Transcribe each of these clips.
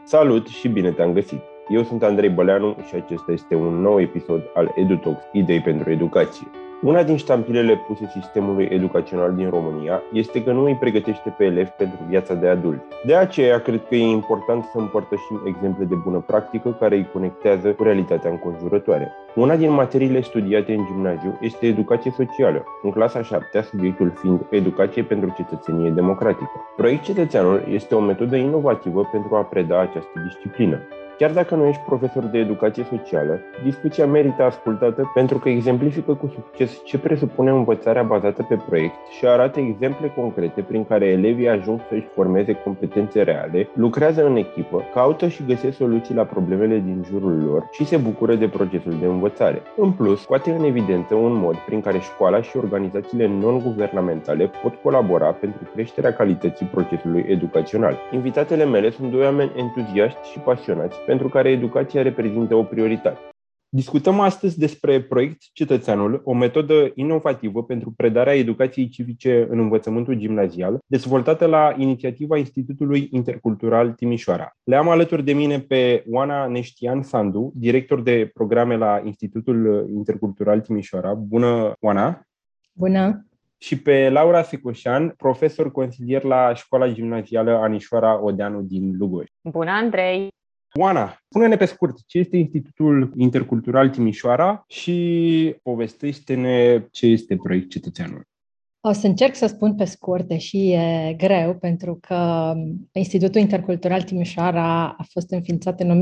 Salut și bine te-am găsit! Eu sunt Andrei Băleanu și acesta este un nou episod al EduTalks, idei pentru educație. Una din ștampilele puse sistemului educațional din România este că nu îi pregătește pe elevi pentru viața de adult. De aceea, cred că e important să împărtășim exemple de bună practică care îi conectează cu realitatea înconjurătoare. Una din materiile studiate în gimnaziu este educație socială, în clasa 7-a, subiectul fiind educație pentru cetățenie democratică. Proiect Cetățeanul este o metodă inovativă pentru a preda această disciplină. Chiar dacă nu ești profesor de educație socială, discuția merită ascultată pentru că exemplifică cu succes ce presupune învățarea bazată pe proiect și arată exemple concrete prin care elevii ajung să-și formeze competențe reale, lucrează în echipă, caută și găsesc soluții la problemele din jurul lor și se bucură de procesul de învățare. În plus, scoate în evidență un mod prin care școala și organizațiile non-guvernamentale pot colabora pentru creșterea calității procesului educațional. Invitatele mele sunt doi oameni entuziaști și pasionați pentru care educația reprezintă o prioritate. Discutăm astăzi despre Proiect Cetățeanul, o metodă inovativă pentru predarea educației civice în învățământul gimnazial, dezvoltată la inițiativa Institutului Intercultural Timișoara. Le am alături de mine pe Oana Neștian Sandu, director de programe la Institutul Intercultural Timișoara. Bună, Oana! Bună! Și pe Laura Secoșan, profesor consilier la Școala Gimnazială Anișoara Odeanu din Lugoj. Bună, Andrei! Oana, spune-ne pe scurt ce este Institutul Intercultural Timișoara și povestește-ne ce este Proiect Cetățeanul. O să încerc să spun pe scurt, deși e greu, pentru că Institutul Intercultural Timișoara a fost înființat în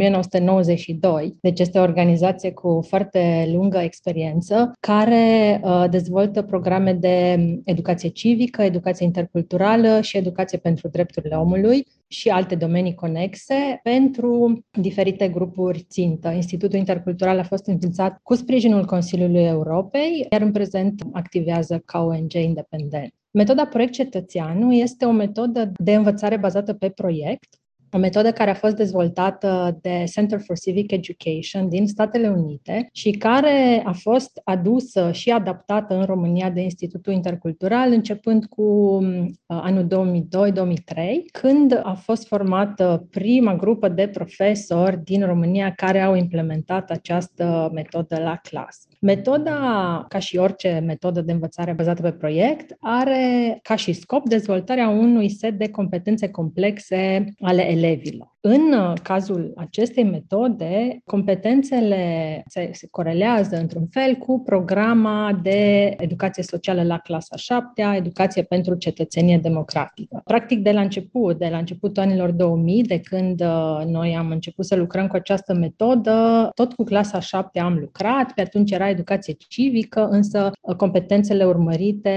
1992, deci este o organizație cu foarte lungă experiență, care dezvoltă programe de educație civică, educație interculturală și educație pentru drepturile omului și alte domenii conexe pentru diferite grupuri țintă. Institutul Intercultural a fost înființat cu sprijinul Consiliului Europei, iar în prezent activează ca ONG independent. Metoda Proiect Cetățeanul este o metodă de învățare bazată pe proiect, o metodă care a fost dezvoltată de Center for Civic Education din Statele Unite și care a fost adusă și adaptată în România de Institutul Intercultural începând cu anul 2002-2003, când a fost formată prima grupă de profesori din România care au implementat această metodă la clasă. Metoda, ca și orice metodă de învățare bazată pe proiect, are ca și scop dezvoltarea unui set de competențe complexe ale elevilor. În cazul acestei metode, competențele se corelează într-un fel cu programa de educație socială la clasa 7-a, educație pentru cetățenie democratică. Practic, de la începutul anilor 2000, de când noi am început să lucrăm cu această metodă, tot cu clasa 7-a am lucrat, pe atunci era educație civică, însă competențele urmărite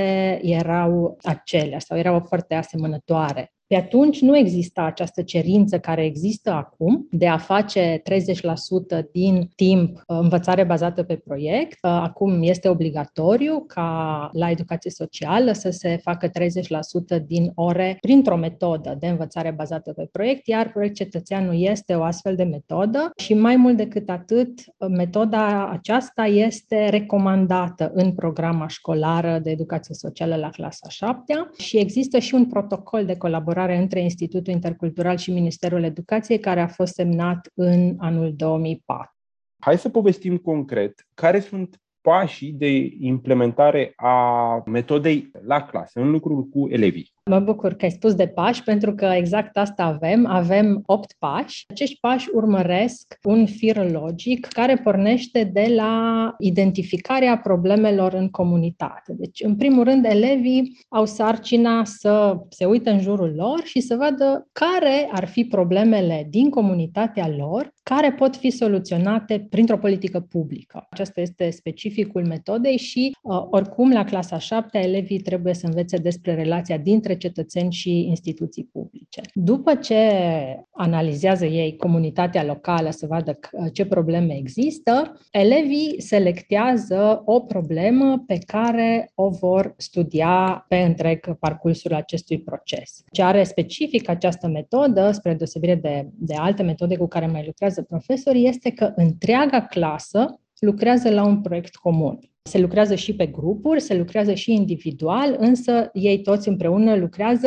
erau aceleași sau erau foarte asemănătoare. Pe atunci nu exista această cerință care există acum de a face 30% din timp învățare bazată pe proiect. Acum este obligatoriu ca la educație socială să se facă 30% din ore printr-o metodă de învățare bazată pe proiect, iar Proiect Cetățeanul este o astfel de metodă și mai mult decât atât, metoda aceasta este recomandată în programa școlară de educație socială la clasa 7-a și există și un protocol de colaborare între Institutul Intercultural și Ministerul Educației, care a fost semnat în anul 2004. Hai să povestim concret care sunt pașii de implementare a metodei la clasă, în lucruri cu elevii. Mă bucur că ai spus de pași, pentru că exact asta avem. Avem 8 pași. Acești pași urmăresc un fir logic care pornește de la identificarea problemelor în comunitate. Deci, în primul rând, elevii au sarcina să se uite în jurul lor și să vadă care ar fi problemele din comunitatea lor, care pot fi soluționate printr-o politică publică. Acesta este specificul metodei și, oricum, la clasa 7-a, elevii trebuie să învețe despre relația dintre cetățeni și instituții publice. După ce analizează ei comunitatea locală să vadă ce probleme există, elevii selectează o problemă pe care o vor studia pe întreg parcursul acestui proces. Ce are specific această metodă, spre deosebire de alte metode cu care mai lucrează profesorii, este că întreaga clasă lucrează la un proiect comun. Se lucrează și pe grupuri, se lucrează și individual, însă ei toți împreună lucrează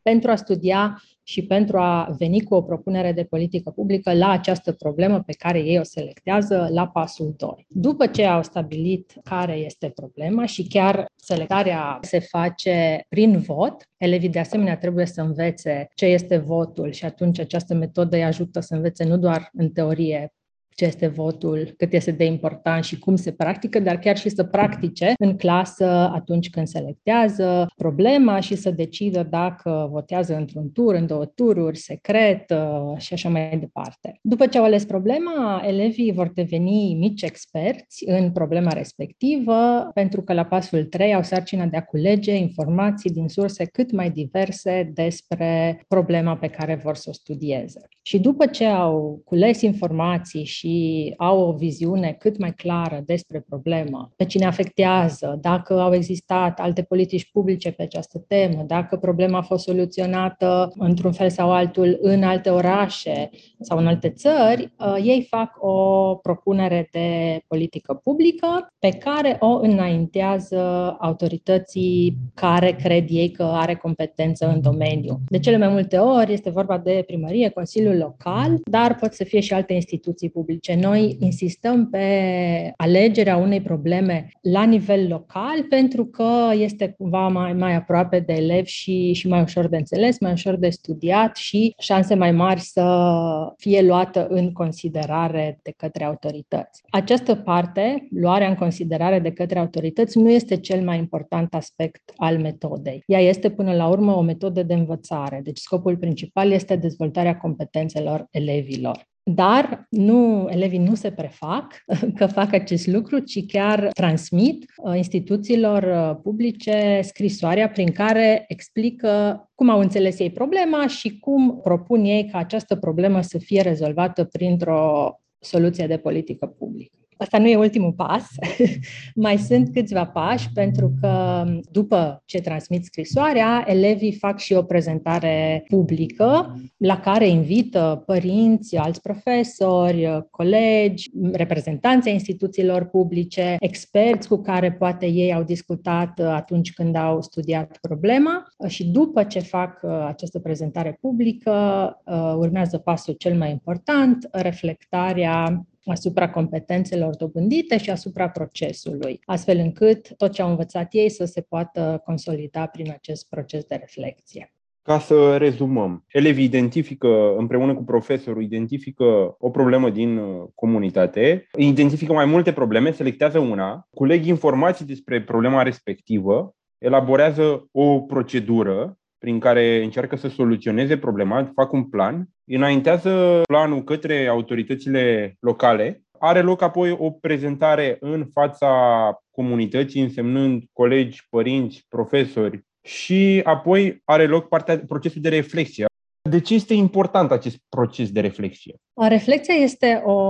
pentru a studia și pentru a veni cu o propunere de politică publică la această problemă pe care ei o selectează la pasul 2. După ce au stabilit care este problema și chiar selectarea se face prin vot, elevii de asemenea trebuie să învețe ce este votul și atunci această metodă îi ajută să învețe nu doar în teorie ce este votul, cât este de important și cum se practică, dar chiar și să practice în clasă atunci când selectează problema și să decidă dacă votează într-un tur, în 2 tururi, secret și așa mai departe. După ce au ales problema, elevii vor deveni mici experți în problema respectivă, pentru că la pasul 3 au sarcina de a culege informații din surse cât mai diverse despre problema pe care vor să o studieze. Și după ce au cules informații și au o viziune cât mai clară despre problemă, pe cine afectează, dacă au existat alte politici publice pe această temă, dacă problema a fost soluționată într-un fel sau altul în alte orașe sau în alte țări, ei fac o propunere de politică publică pe care o înaintează autorității care cred ei că are competență în domeniu. De cele mai multe ori este vorba de primărie, Consiliul Local, dar pot să fie și alte instituții publice. Noi insistăm pe alegerea unei probleme la nivel local pentru că este cumva mai aproape de elevi și mai ușor de înțeles, mai ușor de studiat și șanse mai mari să fie luată în considerare de către autorități. Această parte, luarea în considerare de către autorități, nu este cel mai important aspect al metodei. Ea este până la urmă o metodă de învățare, deci scopul principal este dezvoltarea competențelor elevilor. Dar elevii nu se prefac că fac acest lucru, ci chiar transmit instituțiilor publice scrisoarea prin care explică cum au înțeles ei problema și cum propun ei ca această problemă să fie rezolvată printr-o soluție de politică publică. Asta nu e ultimul pas, mai sunt câțiva pași, pentru că după ce transmit scrisoarea, elevii fac și o prezentare publică la care invită părinți, alți profesori, colegi, reprezentanți ai instituțiilor publice, experți cu care poate ei au discutat atunci când au studiat problema și după ce fac această prezentare publică, urmează pasul cel mai important, reflectarea asupra competențelor dobândite și asupra procesului, astfel încât tot ce au învățat ei să se poată consolida prin acest proces de reflecție. Ca să rezumăm, elevii identifică, împreună cu profesorul, identifică o problemă din comunitate, identifică mai multe probleme, selectează una, culeg informații despre problema respectivă, elaborează o procedură prin care încearcă să soluționeze problema, fac un plan, înaintează planul către autoritățile locale, are loc apoi o prezentare în fața comunității, însemnând colegi, părinți, profesori și apoi are loc procesul de reflexie. De ce este important acest proces de reflexie? Reflexia este o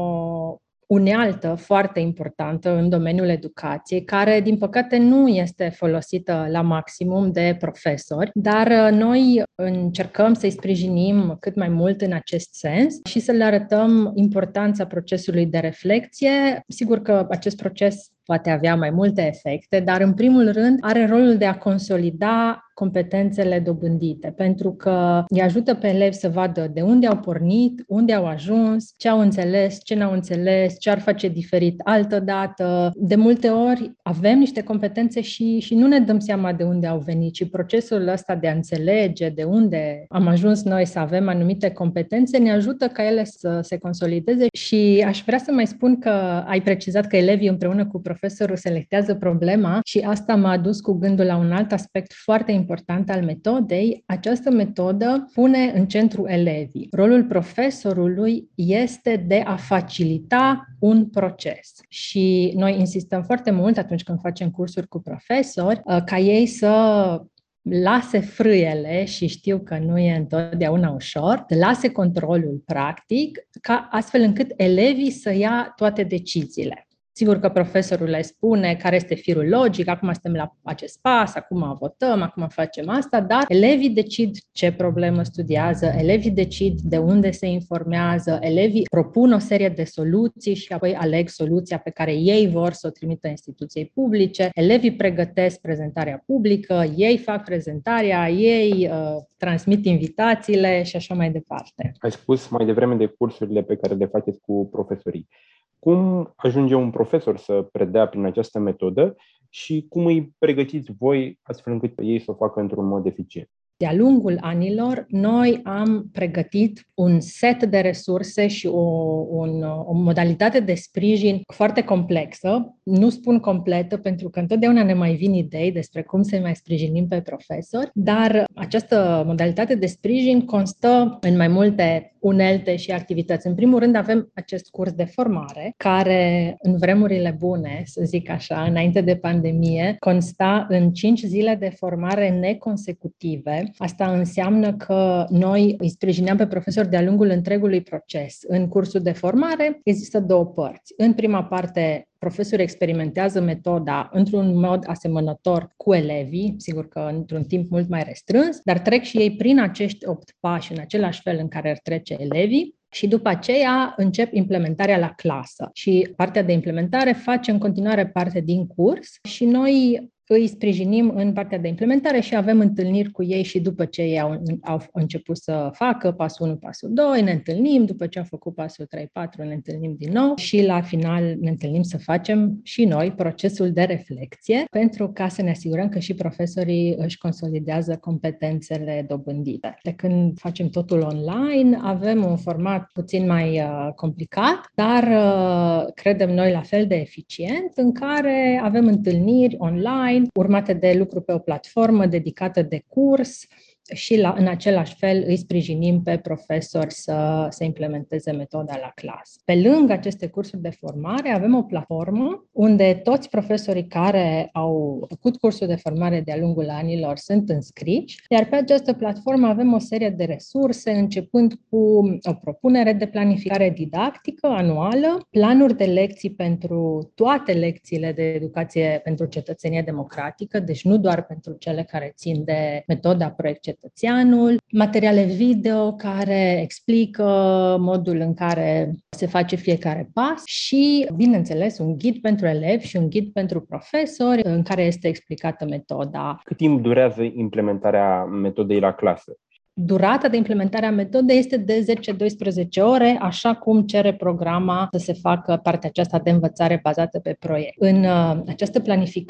unealtă foarte importantă în domeniul educației, care, din păcate, nu este folosită la maximum de profesori, dar noi încercăm să-i sprijinim cât mai mult în acest sens și să le arătăm importanța procesului de reflexie. Sigur că acest proces poate avea mai multe efecte, dar în primul rând are rolul de a consolida competențele dobândite, pentru că îi ajută pe elevi să vadă de unde au pornit, unde au ajuns, ce au înțeles, ce n-au înțeles, ce ar face diferit altă dată. De multe ori avem niște competențe și nu ne dăm seama de unde au venit, și procesul ăsta de a înțelege de unde am ajuns noi să avem anumite competențe ne ajută ca ele să se consolideze. Și aș vrea să mai spun că ai precizat că elevii împreună cu profesorul selectează problema și asta m-a adus cu gândul la un alt aspect foarte important al metodei. Această metodă pune în centru elevii. Rolul profesorului este de a facilita un proces și noi insistăm foarte mult atunci când facem cursuri cu profesori ca ei să lase frâiele, și știu că nu e întotdeauna ușor, să lase controlul practic, ca astfel încât elevii să ia toate deciziile. Sigur că profesorul le spune care este firul logic, acum suntem la acest pas, acum votăm, acum facem asta, dar elevii decid ce problemă studiază, elevii decid de unde se informează, elevii propun o serie de soluții și apoi aleg soluția pe care ei vor să o trimită instituției publice, elevii pregătesc prezentarea publică, ei fac prezentarea, ei transmit invitațiile și așa mai departe. Ai spus mai devreme de cursurile pe care le faceți cu profesorii. Cum ajunge un profesor să predea prin această metodă și cum îi pregătiți voi astfel încât ei să o facă într-un mod eficient? De-a lungul anilor, noi am pregătit un set de resurse și o modalitate de sprijin foarte complexă. Nu spun completă, pentru că întotdeauna ne mai vin idei despre cum să mai sprijinim pe profesori, dar această modalitate de sprijin constă în mai multe unelte și activități. În primul rând, avem acest curs de formare, care în vremurile bune, să zic așa, înainte de pandemie, consta în 5 zile de formare neconsecutive. Asta înseamnă că noi îi sprijineam pe profesori de-a lungul întregului proces. În cursul de formare există 2 părți. În prima parte, profesorii experimentează metoda într-un mod asemănător cu elevii, sigur că într-un timp mult mai restrâns, dar trec și ei prin acești 8 pași în același fel în care ar trece elevii. Și după aceea încep implementarea la clasă. Și partea de implementare face în continuare parte din curs și noi îi sprijinim în partea de implementare și avem întâlniri cu ei și după ce ei au început să facă pasul 1, pasul 2, ne întâlnim, după ce au făcut pasul 3, 4, ne întâlnim din nou și la final ne întâlnim să facem și noi procesul de reflecție pentru ca să ne asigurăm că și profesorii își consolidează competențele dobândite. De când facem totul online, avem un format puțin mai complicat, dar credem noi la fel de eficient, în care avem întâlniri online urmate de lucru pe o platformă dedicată de curs și în același fel îi sprijinim pe profesori să implementeze metoda la clasă. Pe lângă aceste cursuri de formare, avem o platformă unde toți profesorii care au făcut cursul de formare de-a lungul anilor sunt înscriși, iar pe această platformă avem o serie de resurse, începând cu o propunere de planificare didactică anuală, planuri de lecții pentru toate lecțiile de educație pentru cetățenie democratică, deci nu doar pentru cele care țin de metoda proiect cetățeanul, materiale video care explică modul în care se face fiecare pas și, bineînțeles, un ghid pentru elevi și un ghid pentru profesori în care este explicată metoda. Cât timp durează implementarea metodei la clasă? Durata de implementare a metodei este de 10-12 ore, așa cum cere programa să se facă partea aceasta de învățare bazată pe proiect. În această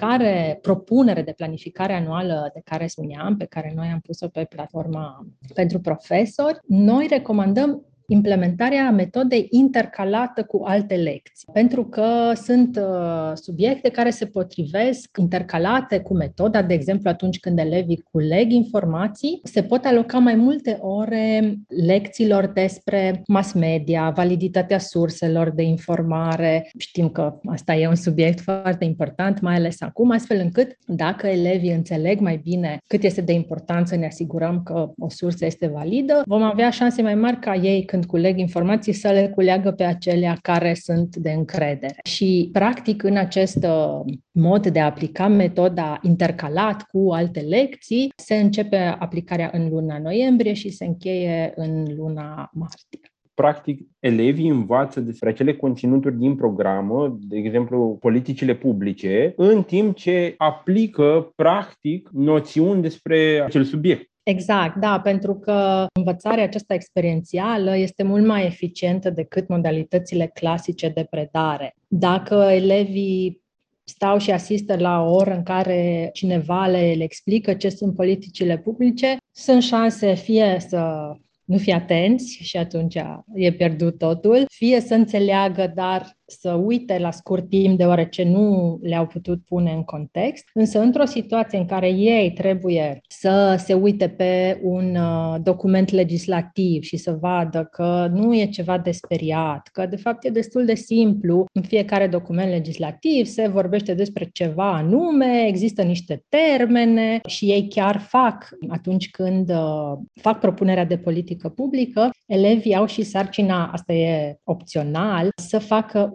propunere de planificare anuală de care spuneam, pe care noi am pus-o pe platforma pentru profesori, noi recomandăm implementarea metodei intercalată cu alte lecții, pentru că sunt subiecte care se potrivesc intercalate cu metoda, de exemplu atunci când elevii culeg informații, se pot aloca mai multe ore lecțiilor despre mass media, validitatea surselor de informare. Știm că asta e un subiect foarte important, mai ales acum, astfel încât dacă elevii înțeleg mai bine cât este de important să ne asigurăm că o sursă este validă, vom avea șanse mai mari ca ei când culeg informații să le culeagă pe acelea care sunt de încredere. Și, practic, în acest mod de a aplica metoda intercalat cu alte lecții, se începe aplicarea în luna noiembrie și se încheie în luna martie. Practic, elevii învață despre acele conținuturi din programă, de exemplu, politicile publice, în timp ce aplică, practic, noțiuni despre acel subiect. Exact, da, pentru că învățarea aceasta experiențială este mult mai eficientă decât modalitățile clasice de predare. Dacă elevii stau și asistă la o oră în care cineva le explică ce sunt politicile publice, sunt șanse fie să nu fie atenți și atunci e pierdut totul, fie să înțeleagă, dar să uite la scurt timp deoarece nu le-au putut pune în context, însă într-o situație în care ei trebuie să se uite pe un document legislativ și să vadă că nu e ceva de speriat, că de fapt e destul de simplu, în fiecare document legislativ se vorbește despre ceva anume, există niște termene și ei chiar fac, atunci când fac propunerea de politică publică, elevii au și sarcina, asta e opțional, să facă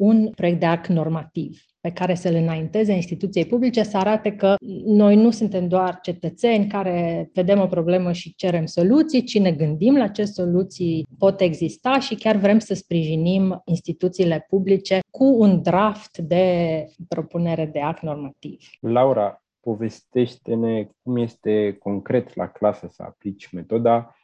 un proiect de act normativ pe care să-l înainteze instituției publice, să arate că noi nu suntem doar cetățeni care vedem o problemă și cerem soluții, ci ne gândim la ce soluții pot exista și chiar vrem să sprijinim instituțiile publice cu un draft de propunere de act normativ. Laura, povestește-ne cum este concret la clasă să aplici metoda.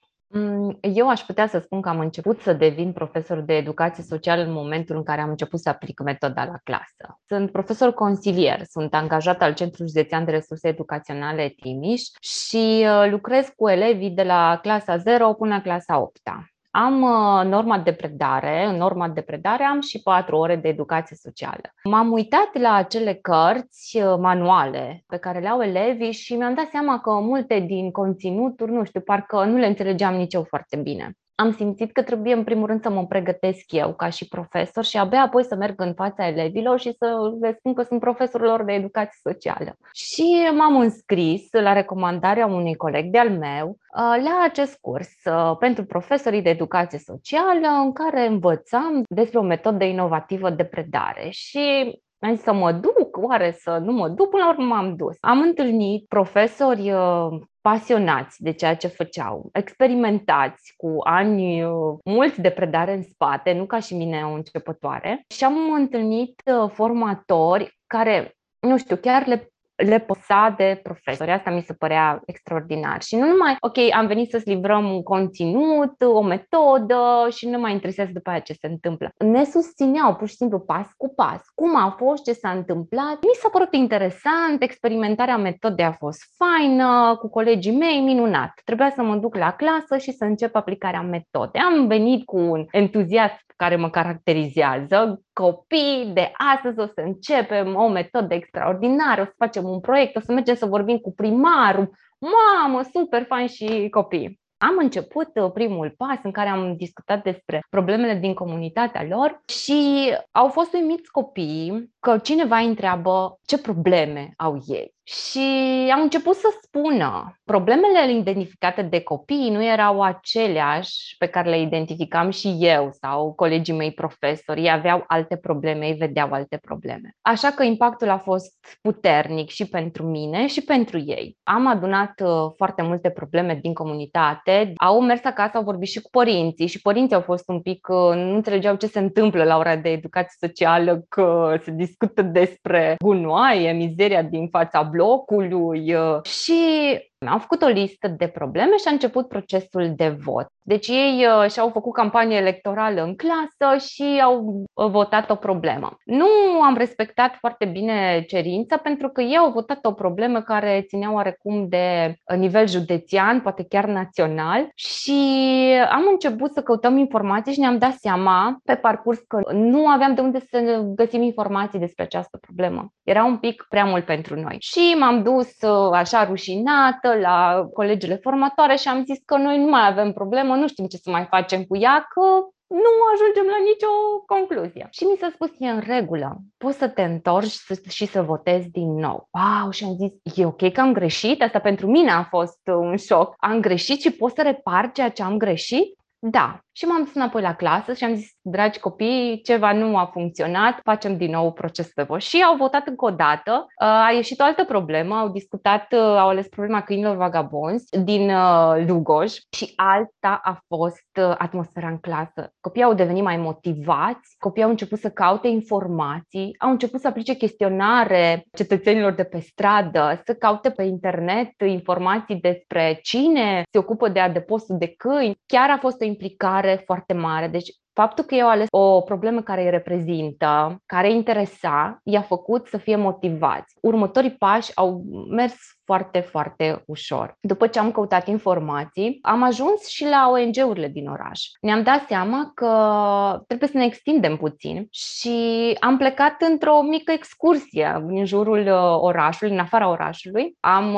Eu aș putea să spun că am început să devin profesor de educație socială în momentul în care am început să aplic metoda la clasă. Sunt profesor consilier, sunt angajat al Centrului Județean de Resurse Educaționale Timiș și lucrez cu elevii de la clasa 0 până la clasa 8-a. Am norma de predare, în norma de predare am și 4 ore de educație socială. M-am uitat la acele cărți, manuale pe care le au elevii și mi-am dat seama că multe din conținuturi, nu știu, parcă nu le înțelegeam nici eu foarte bine. Am simțit că trebuie în primul rând să mă pregătesc eu ca și profesor și abia apoi să merg în fața elevilor și să le spun că sunt profesorul lor de educație socială. Și m-am înscris la recomandarea unui coleg de-al meu la acest curs pentru profesorii de educație socială în care învățam despre o metodă inovativă de predare și am zis să mă duc, oare să nu mă duc? Până la urmă m-am dus. Am întâlnit profesori pasionați de ceea ce făceau, experimentați, cu ani mulți de predare în spate, nu ca și mine o începătoare, și am întâlnit formatori care, nu știu, chiar le păsa de profesori. Asta mi se părea extraordinar. Și nu numai, ok, am venit să-ți livrăm un conținut, o metodă și nu mai interesează după aia ce se întâmplă. Ne susțineau pur și simplu pas cu pas. Cum a fost, ce s-a întâmplat. Mi s-a părut interesant, experimentarea metodei a fost faină, cu colegii mei, minunat. Trebuia să mă duc la clasă și să încep aplicarea metodei. Am venit cu un entuziasm care mă caracterizează. Copii, de astăzi o să începem o metodă extraordinară, o să facem un proiect, o să mergem să vorbim cu primarul. Mamă, super fain și copii. Am început primul pas în care am discutat despre problemele din comunitatea lor și au fost uimiți copiii că cineva îi întreabă ce probleme au ei. Și am început să spună, problemele identificate de copii nu erau aceleași pe care le identificam și eu sau colegii mei profesori. Ei aveau alte probleme, ei vedeau alte probleme. Așa că impactul a fost puternic și pentru mine și pentru ei. Am adunat foarte multe probleme din comunitate, au mers acasă, au vorbit și cu părinții și părinții au fost un pic, nu înțelegeau ce se întâmplă la ora de educație socială, că se discută despre gunoaie, mizeria din fața blocului și am făcut o listă de probleme și a început procesul de vot. Deci ei și-au făcut campanie electorală în clasă și au votat o problemă. Nu am respectat foarte bine cerința pentru că ei au votat o problemă care ținea oarecum de nivel județean, poate chiar național, și am început să căutăm informații și ne-am dat seama pe parcurs că nu aveam de unde să găsim informații despre această problemă. Era un pic prea mult pentru noi. Și m-am dus așa rușinată la colegele formatoare și am zis că noi nu mai avem problemă, nu știm ce să mai facem cu ea, că nu ajungem la nicio concluzie. Și mi s-a spus, e în regulă, poți să te întorci și să votezi din nou. Wow, și am zis, e ok că am greșit? Asta pentru mine a fost un șoc. Am greșit și pot să repar ceea ce am greșit? Da. Și m-am dus înapoi la clasă și am zis, dragi copii, ceva nu a funcționat, facem din nou proces de vot. Și au votat încă o dată. A ieșit o altă problemă, au discutat, au ales problema câinilor vagabonzi din Lugoj și alta a fost atmosfera în clasă. Copiii au devenit mai motivați, copiii au început să caute informații, au început să aplice chestionare cetățenilor de pe stradă, să caute pe internet informații despre cine se ocupă de adăpostul de câini. Chiar a fost o implicare foarte mare. Deci faptul că eu ales o problemă care îi reprezintă, care îi interesa, i-a făcut să fie motivați. Următorii pași au mers foarte, foarte ușor. După ce am căutat informații, am ajuns și la ONG-urile din oraș. Ne-am dat seama că trebuie să ne extindem puțin și am plecat într-o mică excursie în jurul orașului, în afara orașului. Am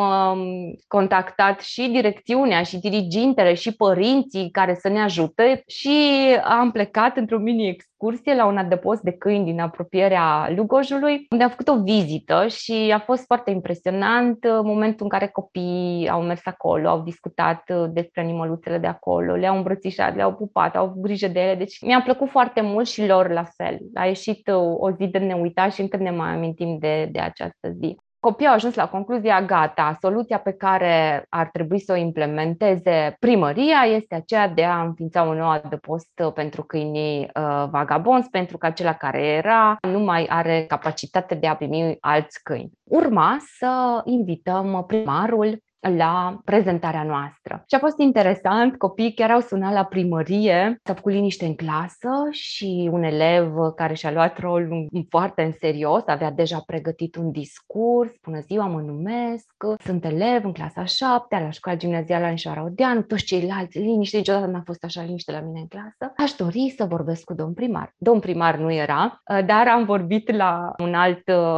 contactat și direcțiunea, și dirigintele, și părinții care să ne ajute și am plecat plecat într-o mini-excursie la un adăpost de câini din apropierea Lugojului, unde am făcut o vizită și a fost foarte impresionant momentul în care copiii au mers acolo, au discutat despre animăluțele de acolo, le-au îmbrățișat, le-au pupat, au avut grijă de ele. Deci mi-a plăcut foarte mult și lor la fel. A ieșit o zi de neuitat și încă ne mai amintim de această zi. Copiii au ajuns la concluzia, gata, soluția pe care ar trebui să o implementeze primăria este aceea de a înființa un nou adăpost pentru câinii vagabonzi, pentru că acela care era nu mai are capacitate de a primi alți câini. Urma să invităm primarul la prezentarea noastră. Și a fost interesant, copiii chiar au sunat la primărie, s-a făcut liniște în clasă și un elev care și-a luat rolul foarte în serios, avea deja pregătit un discurs: bună ziua, mă numesc, sunt elev în clasa 7 la școala gimnazială Anișoara Odeanu, toți ceilalți liniște, niciodată n-a fost așa liniște la mine în clasă. Aș dori să vorbesc cu domn primar. Domn primar nu era, dar am vorbit la un alt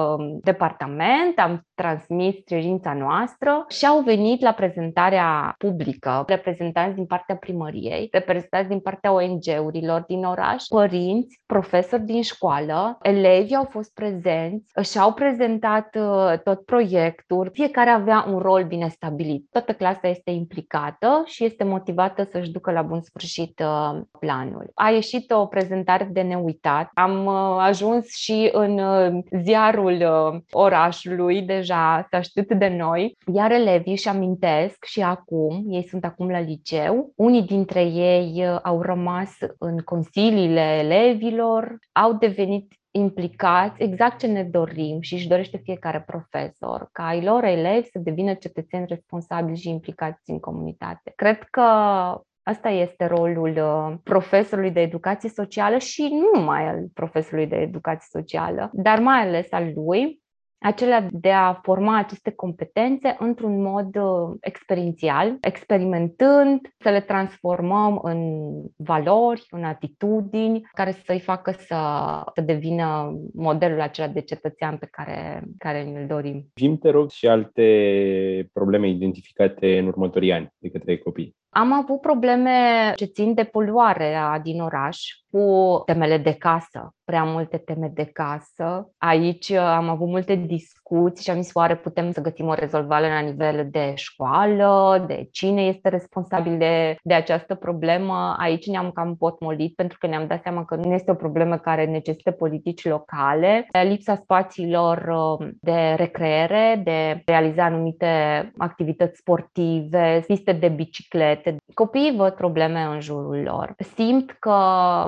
departament, am transmis cerința noastră și au venit la prezentarea publică reprezentanți din partea primăriei, reprezentanți din partea ONG-urilor din oraș, părinți, profesori din școală, elevii au fost prezenți și au prezentat tot proiectul. Fiecare avea un rol bine stabilit. Toată clasa este implicată și este motivată să-și ducă la bun sfârșit planul. A ieșit o prezentare de neuitat. Am ajuns și în ziarul orașului, deja s-a știut de noi, iar elevii își amintesc și acum, ei sunt acum la liceu, unii dintre ei au rămas în consiliile elevilor, au devenit implicați, exact ce ne dorim și își dorește fiecare profesor, ca ai lor elevi să devină cetățeni responsabili și implicați în comunitate. Cred că asta este rolul profesorului de educație socială și nu numai al profesorului de educație socială, dar mai ales al lui, acela de a forma aceste competențe într-un mod experiențial, experimentând, să le transformăm în valori, în atitudini, care să-i facă să devină modelul acela de cetățean pe care ne-l dorim. Zi-mi, te rog, și alte probleme identificate în următorii ani de către copii. Am avut probleme ce țin de poluarea din oraș, cu temele de casă, prea multe teme de casă. Aici am avut multe discuții și am zis, oare putem să găsim o rezolvare la nivel de școală, de cine este responsabil de această problemă. Aici ne-am cam potmolit pentru că ne-am dat seama că nu este o problemă care necesită politici locale. Lipsa spațiilor de recreere, de realiza anumite activități sportive, piste de biciclete. Copiii văd probleme în jurul lor. Simt că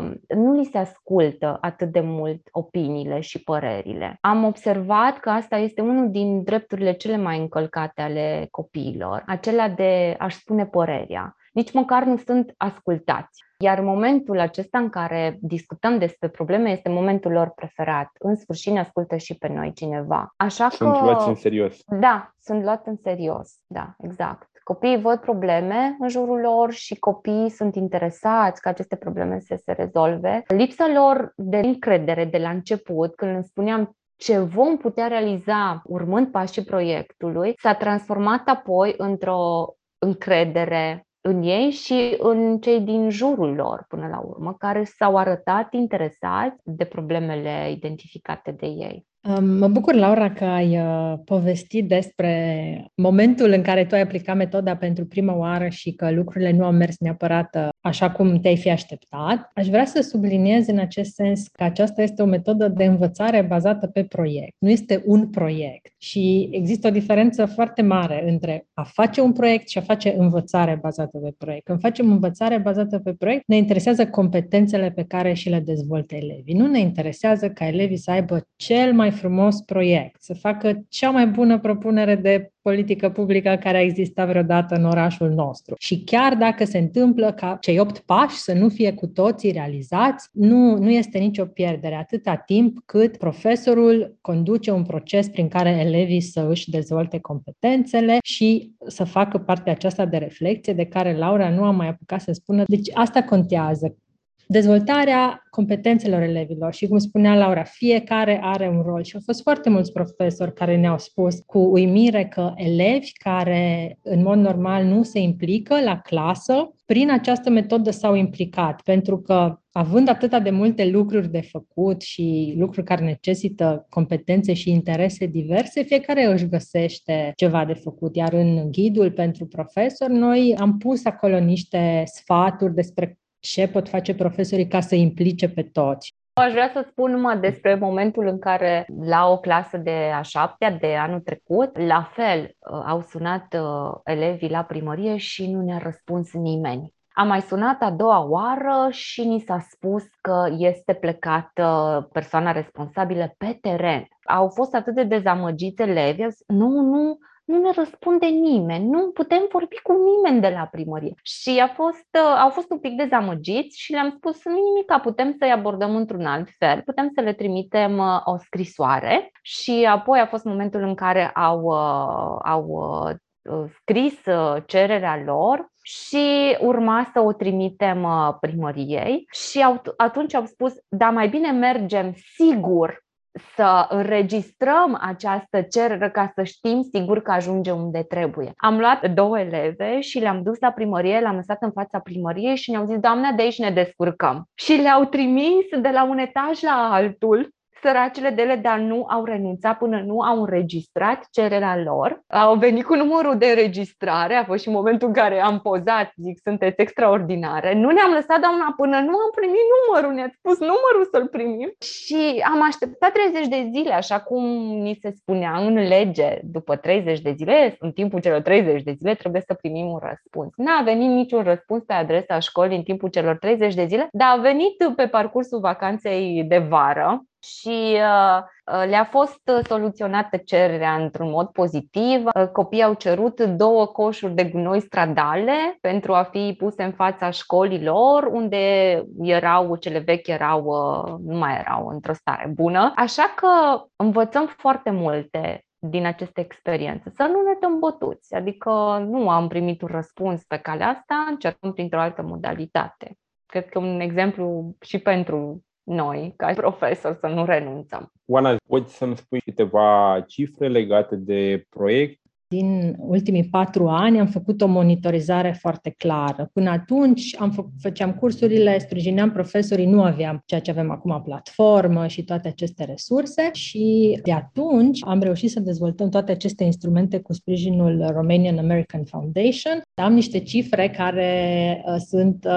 nu li se ascultă atât de mult opiniile și părerile. Am observat că asta este unul din drepturile cele mai încălcate ale copiilor, acela de a-și spune părerea. Nici măcar nu sunt ascultați. Iar momentul acesta în care discutăm despre probleme este momentul lor preferat. În sfârșit ne ascultă și pe noi cineva. Sunt luați în serios. Da, sunt luați în serios. Da, exact. Copiii văd probleme în jurul lor și copiii sunt interesați ca aceste probleme să se rezolve. Lipsa lor de încredere de la început, când îmi spuneam ce vom putea realiza urmând pașii proiectului, s-a transformat apoi într-o încredere în ei și în cei din jurul lor până la urmă, care s-au arătat interesați de problemele identificate de ei. Mă bucur, Laura, că ai povestit despre momentul în care tu ai aplicat metoda pentru prima oară și că lucrurile nu au mers neapărat așa cum te-ai fi așteptat. Aș vrea să subliniez în acest sens că aceasta este o metodă de învățare bazată pe proiect. Nu este un proiect și există o diferență foarte mare între a face un proiect și a face învățare bazată pe proiect. Când facem învățare bazată pe proiect, ne interesează competențele pe care și le dezvoltă elevii. Nu ne interesează ca elevii să aibă cel mai frumos proiect, să facă cea mai bună propunere de politică publică care a existat vreodată în orașul nostru. Și chiar dacă se întâmplă ca cei 8 pași să nu fie cu toții realizați, nu este nicio pierdere, atâta timp cât profesorul conduce un proces prin care elevii să își dezvolte competențele și să facă partea aceasta de reflecție de care Laura nu a mai apucat să spună. Deci asta contează. dezvoltarea competențelor elevilor și, cum spunea Laura, fiecare are un rol și au fost foarte mulți profesori care ne-au spus cu uimire că elevi care în mod normal nu se implică la clasă, prin această metodă s-au implicat, pentru că având atâta de multe lucruri de făcut și lucruri care necesită competențe și interese diverse, fiecare își găsește ceva de făcut. Iar în ghidul pentru profesori, noi am pus acolo niște sfaturi despre ce pot face profesorii ca să implice pe toți. Aș vrea să spun numai despre momentul în care la o clasă de a 7-a de anul trecut, la fel au sunat elevii la primărie și nu ne-a răspuns nimeni. Am mai sunat a doua oară și ni s-a spus că este plecată persoana responsabilă pe teren. Au fost atât de dezamăgiți elevii, nu ne răspunde nimeni, nu putem vorbi cu nimeni de la primărie. Și au fost un pic dezamăgiți și le-am spus, nu nimic, putem să-i abordăm într-un alt fel, putem să le trimitem o scrisoare. Și apoi a fost momentul în care au scris cererea lor și urma să o trimitem primăriei. Și atunci au spus, da, mai bine mergem sigur să înregistrăm această cerere ca să știm sigur că ajunge unde trebuie. Am luat 2 eleve și le-am dus la primărie, le-am lăsat în fața primăriei și ne-au zis, doamna, de aici ne descurcăm. Și le-au trimis de la un etaj la altul, săracele de ele, dar nu au renunțat până nu au înregistrat cererea lor. Au venit cu numărul de înregistrare, a fost și momentul în care am pozat, zic, sunteți extraordinare. Nu ne-am lăsat, doamna, până nu am primit numărul, ne-ați spus numărul să-l primim. Și am așteptat 30 de zile, așa cum ni se spunea în lege, după 30 de zile, în timpul celor 30 de zile, trebuie să primim un răspuns. N-a venit niciun răspuns pe adresa școlii în timpul celor 30 de zile, dar a venit pe parcursul vacanței de vară. Și le-a fost soluționată cererea într-un mod pozitiv. Copiii au cerut 2 coșuri de gunoi stradale pentru a fi puse în fața școlilor, unde cele vechi nu mai erau într-o stare bună. Așa că învățăm foarte multe din aceste experiențe. Să nu ne dăm bătuți, adică nu am primit un răspuns pe calea asta, încercăm printr-o altă modalitate. Cred că un exemplu și pentru noi, ca profesori, să nu renunțăm. Oana, poți să-mi spui câteva cifre legate de proiect? Din ultimii 4 ani am făcut o monitorizare foarte clară. Până atunci făceam cursurile, sprijineam profesorii, nu aveam ceea ce avem acum, platformă și toate aceste resurse și de atunci am reușit să dezvoltăm toate aceste instrumente cu sprijinul Romanian American Foundation. Am niște cifre care sunt,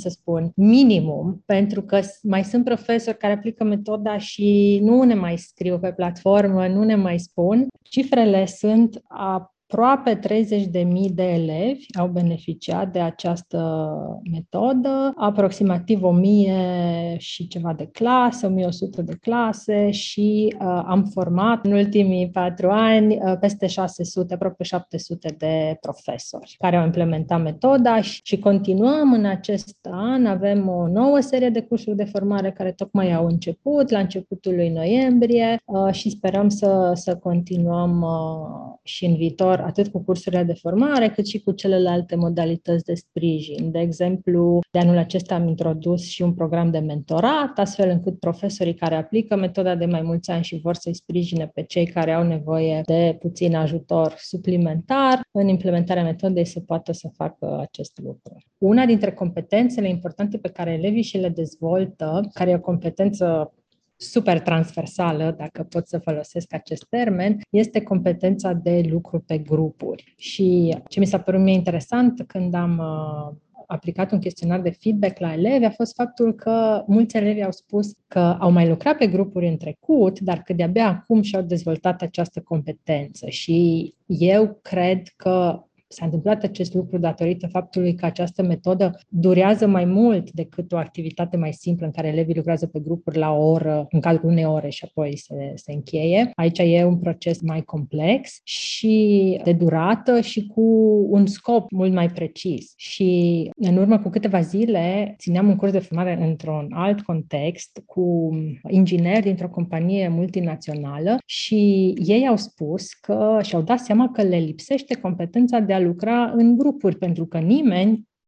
minimum, pentru că mai sunt profesori care aplică metoda și nu ne mai scriu pe platformă, nu ne mai spun. Cifrele sunt aproape 30.000 de elevi au beneficiat de această metodă, aproximativ 1.000 și ceva de clase, 1.100 de clase și am format în ultimii 4 ani peste 600, aproape 700 de profesori care au implementat metoda și continuăm în acest an. Avem o nouă serie de cursuri de formare care tocmai au început la începutul lui noiembrie și sperăm să continuăm și în viitor atât cu cursurile de formare, cât și cu celelalte modalități de sprijin. De exemplu, de anul acesta am introdus și un program de mentorat, astfel încât profesorii care aplică metoda de mai mulți ani și vor să-i sprijine pe cei care au nevoie de puțin ajutor suplimentar, în implementarea metodei se poată să facă acest lucru. Una dintre competențele importante pe care elevii și le dezvoltă, care e o competență super transversală, dacă pot să folosesc acest termen, este competența de lucru pe grupuri. Și ce mi s-a părut mie interesant când am aplicat un chestionar de feedback la elevi a fost faptul că mulți elevi au spus că au mai lucrat pe grupuri în trecut, dar că de-abia acum și-au dezvoltat această competență. Și eu cred că s-a întâmplat acest lucru datorită faptului că această metodă durează mai mult decât o activitate mai simplă în care elevii lucrează pe grupuri la o oră, în cadrul unei ore și apoi se încheie. Aici e un proces mai complex și de durată și cu un scop mult mai precis. Și în urmă cu câteva zile țineam un curs de formare într-un alt context cu ingineri dintr-o companie multinațională și ei au spus că și-au dat seama că le lipsește competența de a lucra în grupuri, pentru că nimeni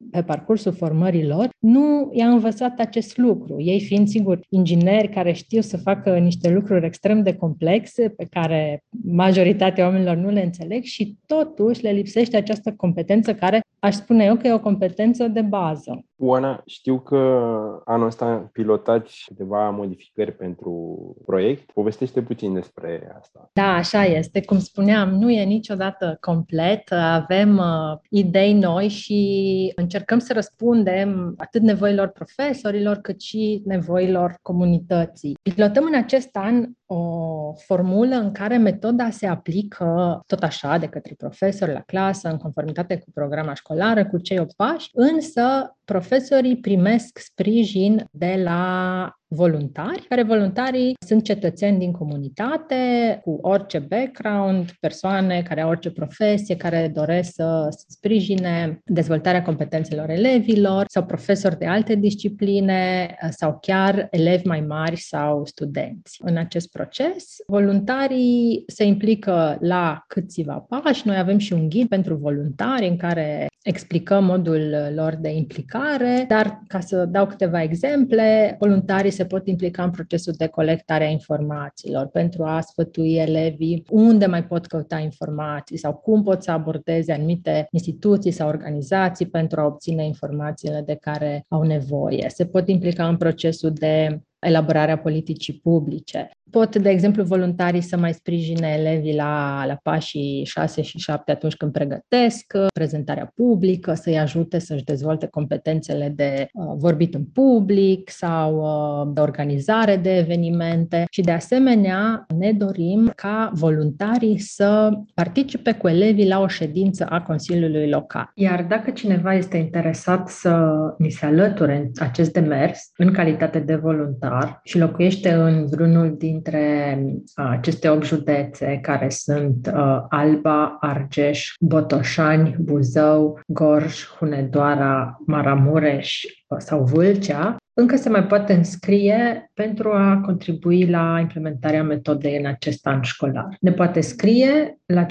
pe parcursul formării lor, nu i-a învățat acest lucru. Ei fiind, sigur, ingineri care știu să facă niște lucruri extrem de complexe, pe care majoritatea oamenilor nu le înțeleg și totuși le lipsește această competență care aș spune eu că e o competență de bază. Oana, știu că anul ăsta pilotați câteva modificări pentru proiect. Povestește puțin despre asta. Da, așa este. Cum spuneam, nu e niciodată complet. Avem idei noi și încercăm să răspundem atât nevoilor profesorilor, cât și nevoilor comunității. Pilotăm în acest an o formulă în care metoda se aplică tot așa de către profesori la clasă, în conformitate cu programa școlară, cu cei 8 pași, însă profesorii primesc sprijin de la voluntari, care voluntarii sunt cetățeni din comunitate, cu orice background, persoane care au orice profesie, care doresc să sprijine dezvoltarea competențelor elevilor sau profesori de alte discipline sau chiar elevi mai mari sau studenți. În acest proces, voluntarii se implică la câțiva pași. Noi avem și un ghid pentru voluntari în care explicăm modul lor de implicare, dar ca să dau câteva exemple, voluntarii se pot implica în procesul de colectare a informațiilor pentru a sfătui elevii unde mai pot căuta informații sau cum pot să abordeze anumite instituții sau organizații pentru a obține informațiile de care au nevoie. Se pot implica în procesul de elaborarea politicii publice. Pot, de exemplu, voluntarii să mai sprijine elevii la pașii 6 și 7 atunci când pregătesc prezentarea publică, să-i ajute să-și dezvolte competențele de vorbit în public sau de organizare de evenimente și, de asemenea, ne dorim ca voluntarii să participe cu elevii la o ședință a Consiliului Local. Iar dacă cineva este interesat să ni se alăture în acest demers, în calitate de voluntar și locuiește în vreunul dintre aceste 8 județe care sunt Alba, Argeș, Botoșani, Buzău, Gorj, Hunedoara, Maramureș sau Vâlcea, încă se mai poate înscrie pentru a contribui la implementarea metodei în acest an școlar. Ne poate scrie la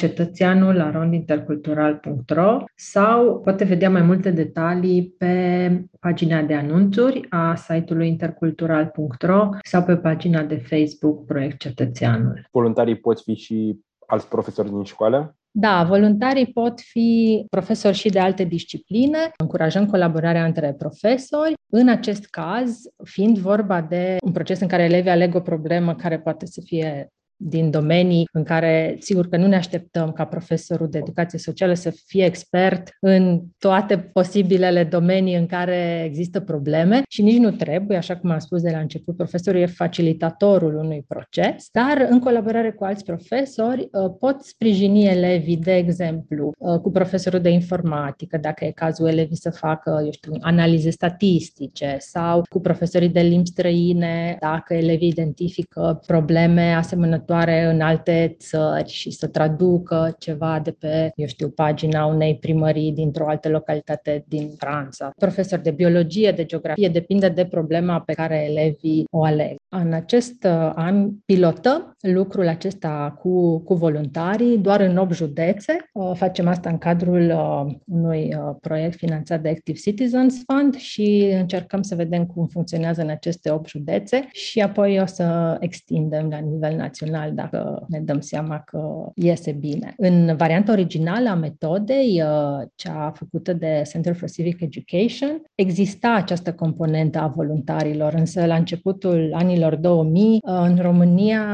cetățeanul@rondintercultural.ro sau poate vedea mai multe detalii pe pagina de anunțuri a site-ului intercultural.ro sau pe pagina de Facebook Proiect Cetățeanul. Voluntarii pot fi și alți profesori din școală? Da, voluntarii pot fi profesori și de alte discipline. Încurajăm colaborarea între profesori. În acest caz, fiind vorba de un proces în care elevii aleg o problemă care poate să fie din domenii în care, sigur că nu ne așteptăm ca profesorul de educație socială să fie expert în toate posibilele domenii în care există probleme și nici nu trebuie, așa cum am spus de la început, profesorul e facilitatorul unui proces, dar în colaborare cu alți profesori pot sprijini elevii, de exemplu, cu profesorul de informatică, dacă e cazul elevii să facă, analize statistice sau cu profesorii de limbi străine, dacă elevii identifică probleme asemănătoare în alte țări și să traducă ceva de pe, pagina unei primării dintr-o altă localitate din Franța. Profesori de biologie, de geografie, depinde de problema pe care elevii o aleg. În acest an pilotăm lucrul acesta cu voluntarii doar în 8 județe. Facem asta în cadrul unui proiect finanțat de Active Citizens Fund și încercăm să vedem cum funcționează în aceste 8 județe și apoi o să extindem la nivel național dacă ne dăm seama că iese bine. În varianta originală a metodei, cea făcută de Center for Civic Education, exista această componentă a voluntarilor, însă la începutul anilor 2000, în România,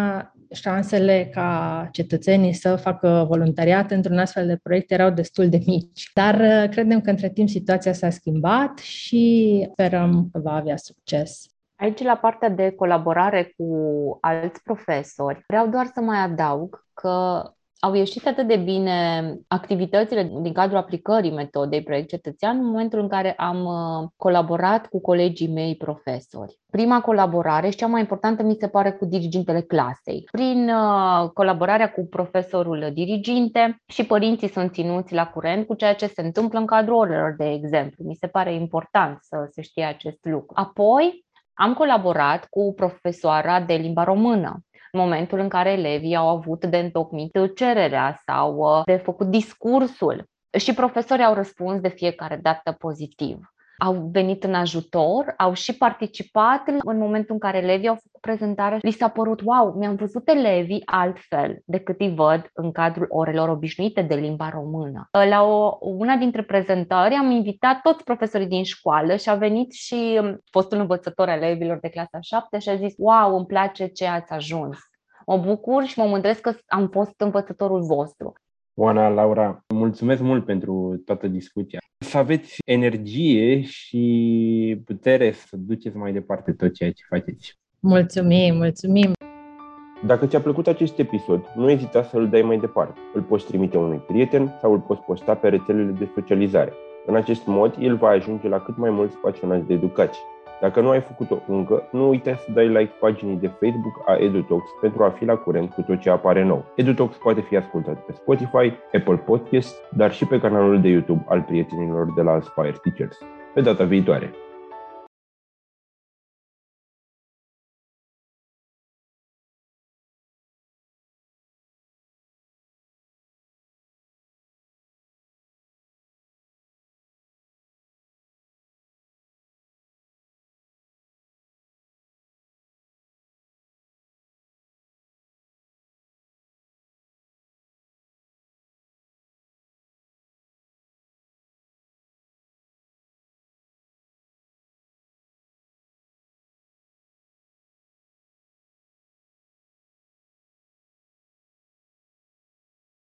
șansele ca cetățenii să facă voluntariat într-un astfel de proiect erau destul de mici. Dar credem că între timp situația s-a schimbat și sperăm că va avea succes. Aici, la partea de colaborare cu alți profesori, vreau doar să mai adaug că au ieșit atât de bine activitățile din cadrul aplicării metodei Proiect Cetățean în momentul în care am colaborat cu colegii mei profesori. Prima colaborare și cea mai importantă mi se pare cu dirigintele clasei. Prin colaborarea cu profesorul diriginte și părinții sunt ținuți la curent cu ceea ce se întâmplă în cadrul orelor, de exemplu. Mi se pare important să se știe acest lucru. Apoi, am colaborat cu profesoara de limba română în momentul în care elevii au avut de întocmit cererea sau de făcut discursul Și profesorii au răspuns de fiecare dată pozitiv. Au venit în ajutor, au și participat în momentul în care elevii au făcut prezentare. Li s-a părut, wow, mi-am văzut elevii altfel decât îi văd în cadrul orelor obișnuite de limba română. La una dintre prezentări am invitat toți profesorii din școală și a venit și fostul învățător al elevilor de clasa 7 și a zis, wow, îmi place ce ați ajuns. Mă bucur și mă mândresc că am fost învățătorul vostru. Oana, Laura, mulțumesc mult pentru toată discuția. Să aveți energie și putere să duceți mai departe tot ceea ce faceți. Mulțumim! Dacă ți-a plăcut acest episod, nu ezita să îl dai mai departe. Îl poți trimite unui prieten sau îl poți posta pe rețelele de socializare. În acest mod, el va ajunge la cât mai mulți pasionați de educație. Dacă nu ai făcut-o încă, nu uita să dai like paginii de Facebook a EduTalks pentru a fi la curent cu tot ce apare nou. EduTalks poate fi ascultat pe Spotify, Apple Podcasts, dar și pe canalul de YouTube al prietenilor de la Aspire Teachers. Pe data viitoare!